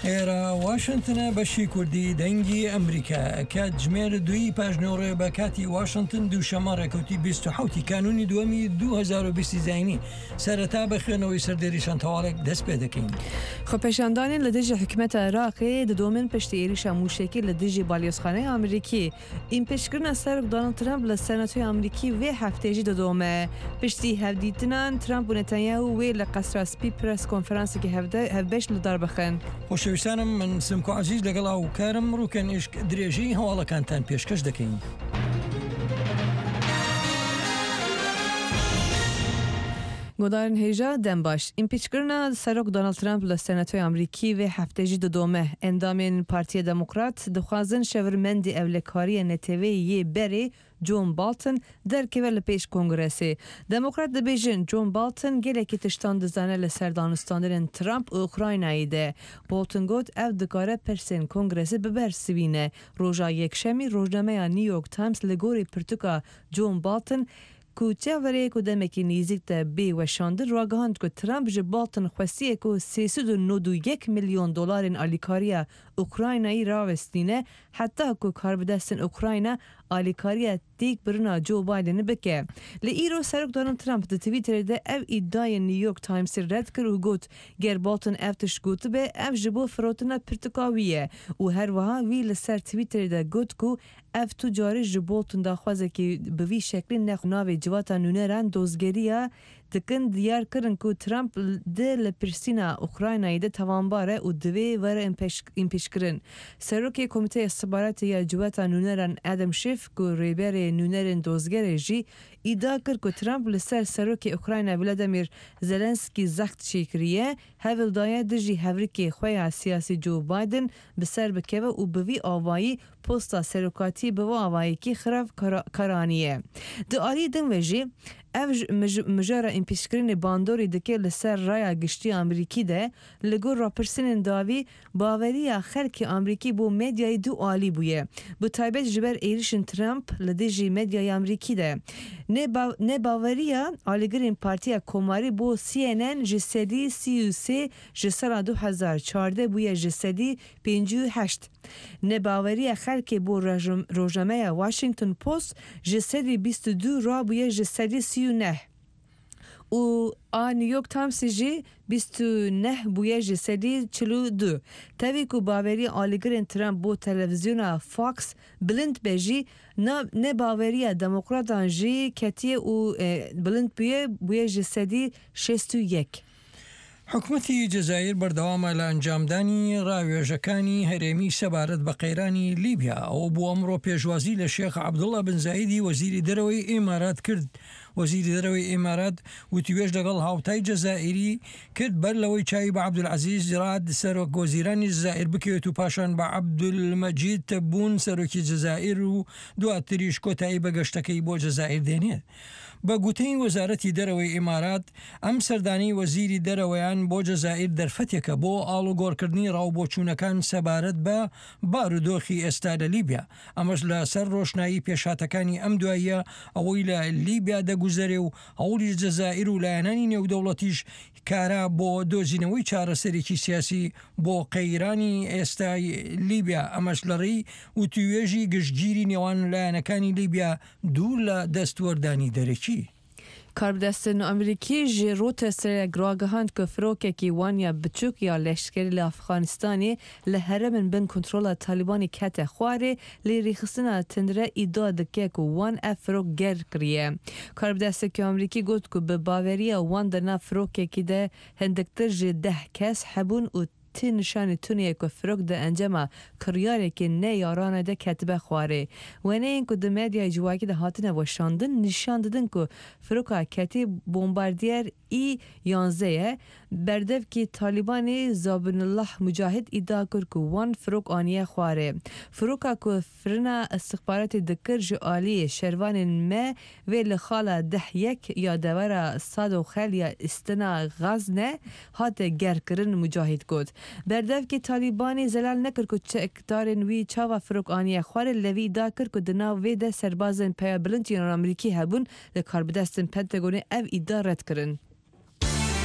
ئێرە واشنگتنە بەشی کوردی دەنگی ئەمریکا کات ژمێر دوی پاژنەوڕێ بە کاتی واشنگتن دووشەمە ڕێکەوتی 27 کانونی دووەمی 2020 زینی سەرەتا بە خوێنەوەی سەردێریشان تەواڵێک دەست پێ دەکەین. خۆپێشاندانین لە دژی حکومەتە عێراقی دەدۆمن پشتی عێریشە موشێکی لە دژی بالیۆزخانەی ئەمریکی ئیمپێشکردنە سەر دۆناڵد ترامپ لە سەرنەتۆی ئەمریکی وێ هەفتێژی دەدۆمە پشتی هەفدیتنان ترامپ و نەتەنیاهو وێ لە قەسرە سپی پرس کۆنفرانسێکی هەفتەش لە داربەخەن. خۆشەویستانم من سمکۆ عەزیز لەگەڵ ئاوکارم ڕووکەن ئێشک درێژەی هەواڵەکانتان پێشکەش دەکەین. گۆدارن هێژە دەم باش ئیمپیچکردنە سەرۆک دۆناڵد ترامپ لە سەرنەتۆی ئەمریکی وێ هەفتێژی دەدۆمە ئەندامێن پارتیە دەموکرات دەخوازن شەورمەندی ئەولەکاریە نەتەوەی یێ بەرێ جۆن بالتن دەرکەوە لە پێش کۆنگرەسێ دەموکرات دەبێژن جۆن بالتن gelekî tiştan dizane li ser danûstandirên Trump û Ukraynayê de. Bolton got ev dikare persên kongresê bibersivîne. Roja yekşemî rojnameya New York Times li gorî pirtûka John Bolton ku çaverê ku demekî nêzik te bê weşandir ragihand ku Trump ji Bolton xwestiye ku $391 milyon alîkariya Ukraynayê rawestîne heta ku karbidestin Ukrayna alîkariya têk birina Joe Biden'ı bike. Li îro serok Donald Trump di Twitterê de ev îddiayê New York Times'ê red kir û got ger Bolton ev tişt gotibe ev ji bo firotina pirtûka wî ye û her wiha wî li ser Twitterê de got ku ev tu carî ji Bolton daxwazekî bi vî şeklî nexwe navê civata nûneran dozgeriya dikin diyar kirin ku Trump de li pirsîna Ukraynayê de tawanbar e û divê were împêşkirin. Serokê Komîteya Stihbaratê ya civata nûneran Adam Schiff ku rêberê nûnerên dozgerê jî îdia kir ku Trump li ser serokê Ukrayna Volodymyr Zelenskî zext çêkiriye hevil daye dijî hevrikê xwe ya siyasî Joe Biden bi ser bikeve û bi vî avayî posta serokatî bi vî avayekî xirav karaniye. Di alî din ve jî ev mijara împêşkirinê bandorî dike li ser raya giştî Amerîkî de li gor rapirsînên dawî baveriya xelkê Amerîkî bû medyayê du alî bûye. Bi taybet ji ber êrişên Trump li dijî medyaya Amerîkî de. Nebaveriya alîgirên Partiya Komarî bû CNN ji sedî 33 ji sala 2014 bûye ji sedî 58. Nebaveriya xelkê bû rojnameya Washington Post ji sedî 22 rabûye ji sedî 39. û a New York Times'ê jî 29 bûye ji sedî 42. Tevî ku baveriya alîgirên Trump bû televizyona Fox bilind be jî nebaveriya demokratan jî ketiye û bilind bûye ji sedî 61. حکوومەتی جەزایر بەردەوامە لە ئەنجامدانی ڕاوێژەکانی هەرێمی سەبارەت بە قەیرانی لیبیا ئەوە بۆ ئەمڕۆ پێشوازی لە شێخ عەبدوڵڵا بن زایدی وەزیری دەرەوەی ئیمارات کرد. وەزیری دەرەوەی ئیمارات وتیوێژ لەگەڵ هاوتای جەزائیری کرد بەر لەوەی چاوی بە عەبدولعەزیز ڕاد سەرۆک وەزیرانی جەزائیر بکەوێت و پاشان بە عەبدولمەجید تەبوون سەرۆکی جەزائیر و دواتریش کۆتایی بە گەشتەکەی بۆ جەزائیر دێنێت. بە گوتەی وەزارەتی دەرەوەی ئیمارات ئەم سەردانی وەزیری دەرەوەیان بۆ جەزائیر دەرفەتێکە بۆ ئاڵوگۆڕکردنی ڕاوبۆچوونەکان سەبارەت بە بارودۆخی ئێستا لە لیبیا. ئەمەش لە سەر ڕۆشنایی پێشاتەکانی ئەم دواییە ئەوەی لە لیبیا دەگوزەرێ و هەوڵی جەزائیر و لایەنانی نێودەوڵەتیش کارا بۆ دۆزینەوەی چارەسەرێکی سیاسی بۆ قەیرانی ئێستای لیبیا. ئەمەش لەڕێی وتوێژی گشتگیری نێوان لایەنەکانی لیبیا دوور لە دەستوەردانی دەرەکی. کاربدەستن ئەمریکی ji rotestê giragihand ku firokekî waniya biçûk ya leşkerî li Afxanistanê li herêmên bin kontrola Talibanî kete xwarê lê rêxistina tindire îdia dike ku wan ev firok ger kiriye. Karbidestekî Amerîkî got ku bi baveriya wan di nav firokekî de hindiktir ji 10 kes hebûn û tê nişanê tuniyê ku firok di encama kiryarekê neyarane de ketibe xwarê. Weneyên ku di medyaya civakî de hatine weşandin nîşan didin ku firoka ketî bombardiyer İ-11 ye berdevkî Talibanê Zabinullah Mücahid îdia kir ku wan firok aniye xwarê. Firoka ku firina istihbaratê dikir ji aliyê şervanên me vê li xala 10 ya devera Sado Xel ya istina Gazne hate gerkirin Mücahid got. Berdevkî Talibanê zelal nekir ku çekdarên wî çawa firok aniye xwarê levî îdia kir ku di nav vê de serbazên peya bilind yên Amerîkî hebûn li karbidestin Pentagonê ev îdia red kirin.